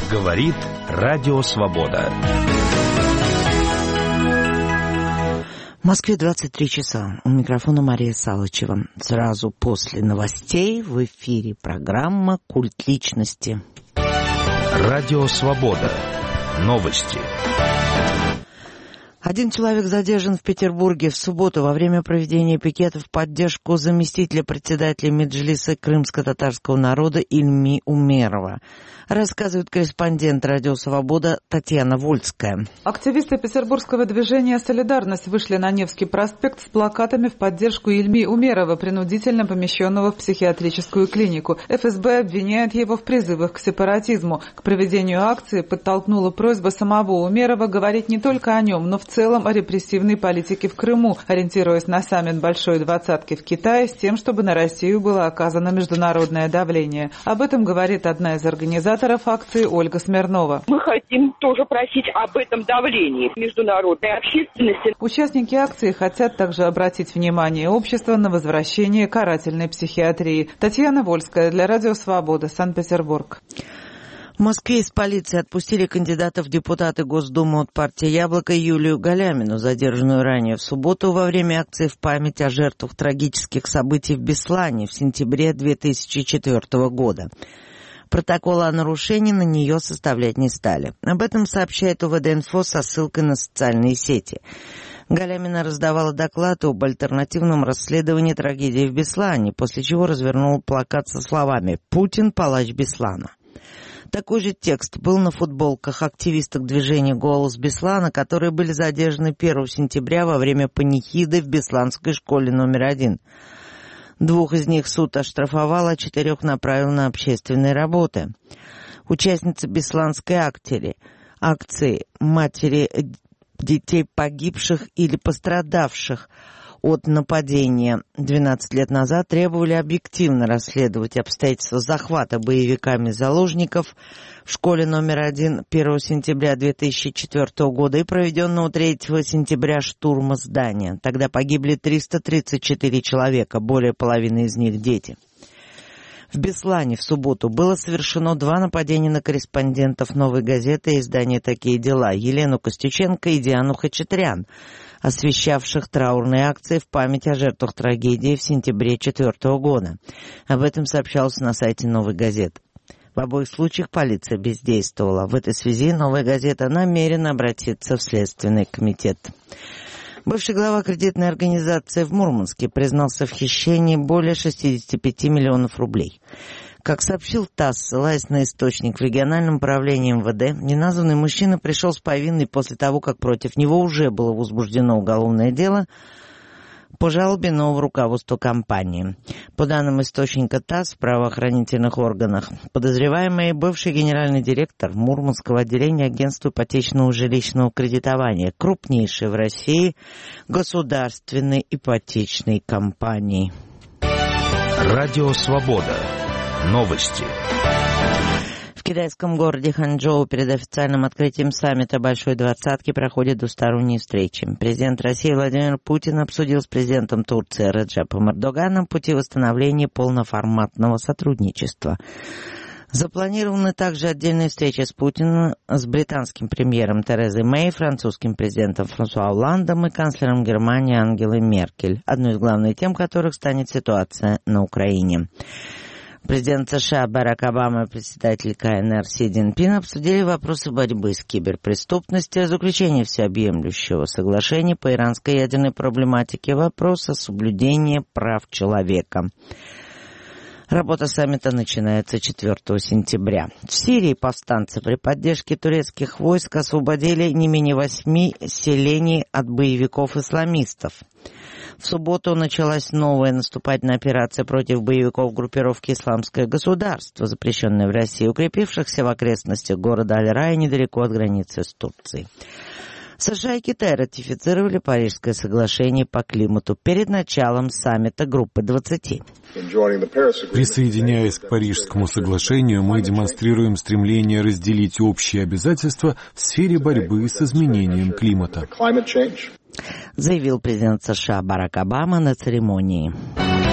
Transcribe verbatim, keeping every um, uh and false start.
Говорит Радио Свобода. В Москве двадцать три часа. У микрофона Мария Салычева. Сразу после новостей в эфире программа «Культ личности». Радио Свобода. Новости. Один человек задержан в Петербурге в субботу во время проведения пикета в поддержку заместителя председателя Меджлиса крымско-татарского народа Ильми Умерова. Рассказывает корреспондент Радио Свобода Татьяна Вольская. Активисты петербургского движения «Солидарность» вышли на Невский проспект с плакатами в поддержку Ильми Умерова, принудительно помещенного в психиатрическую клинику. эф эс бэ обвиняет его в призывах к сепаратизму. К проведению акции подтолкнула просьба самого Умерова говорить не только о нем, но в целом о репрессивной политике в Крыму, ориентируясь на саммит Большой Двадцатки в Китае с тем, чтобы на Россию было оказано международное давление. Об этом говорит одна из организаторов акции Ольга Смирнова. Мы хотим тоже просить об этом давлении международной общественности. Участники акции хотят также обратить внимание общества на возвращение карательной психиатрии. Татьяна Вольская для Радио Свобода, Санкт-Петербург. В Москве из полиции отпустили кандидата в депутаты Госдумы от партии «Яблоко» Юлию Галямину, задержанную ранее в субботу во время акции в память о жертвах трагических событий в Беслане в сентябре две тысячи четвёртого года. Протокола о нарушении на нее составлять не стали. Об этом сообщает у вэ дэ инфо со ссылкой на социальные сети. Галямина раздавала доклад об альтернативном расследовании трагедии в Беслане, после чего развернула плакат со словами «Путин – палач Беслана». Такой же текст был на футболках активисток движения «Голос Беслана», которые были задержаны первого сентября во время панихиды в Бесланской школе номер один. Двух из них суд оштрафовал, а четырех направил на общественные работы. Участницы Бесланской акции, акции «Матери детей погибших или пострадавших от нападения двенадцать лет назад» требовали объективно расследовать обстоятельства захвата боевиками заложников в школе номер один первого сентября две тысячи четвёртого года и проведенного третьего сентября штурма здания. Тогда погибли триста тридцать четыре человека, более половины из них дети. В Беслане в субботу было совершено два нападения на корреспондентов «Новой газеты» и издания «Такие дела» Елену Костюченко и Диану Хачатрян, освещавших траурные акции в память о жертвах трагедии в сентябре две тысячи четвёртого года. Об этом сообщалось на сайте «Новой газеты». В обоих случаях полиция бездействовала. В этой связи «Новая газета» намерена обратиться в Следственный комитет. Бывший глава кредитной организации в Мурманске признался в хищении более шестидесяти пяти миллионов рублей. Как сообщил ТАСС, ссылаясь на источник в региональном управлении эм вэ дэ, неназванный мужчина пришел с повинной после того, как против него уже было возбуждено уголовное дело по жалобе нового руководства компании. По данным источника ТАСС в правоохранительных органах, подозреваемый бывший генеральный директор Мурманского отделения агентства ипотечного жилищного кредитования, крупнейшей в России государственной ипотечной компании. Радио Свобода. Новости. В китайском городе Ханчжоу перед официальным открытием саммита Большой Двадцатки проходят двусторонние встречи. Президент России Владимир Путин обсудил с президентом Турции Реджепом Эрдоганом пути восстановления полноформатного сотрудничества. Запланированы также отдельные встречи с Путиным, с британским премьером Терезой Мэй, французским президентом Франсуа Олландом и канцлером Германии Ангелой Меркель, одной из главных тем которых станет ситуация на Украине. Президент США Барак Обама и председатель ка эн эр Си Цзиньпин обсудили вопросы борьбы с киберпреступностью, заключения всеобъемлющего соглашения по иранской ядерной проблематике, вопроса соблюдения прав человека. Работа саммита начинается четвёртого сентября. В Сирии повстанцы при поддержке турецких войск освободили не менее восьми селений от боевиков-исламистов. В субботу началась новая наступательная операция против боевиков группировки «Исламское государство», запрещенной в России, укрепившихся в окрестностях города Аль-Рая недалеко от границы с Турцией. США и Китай ратифицировали Парижское соглашение по климату перед началом саммита Группы двадцати. Присоединяясь к Парижскому соглашению, мы демонстрируем стремление разделить общие обязательства в сфере борьбы с изменением климата, заявил президент США Барак Обама на церемонии.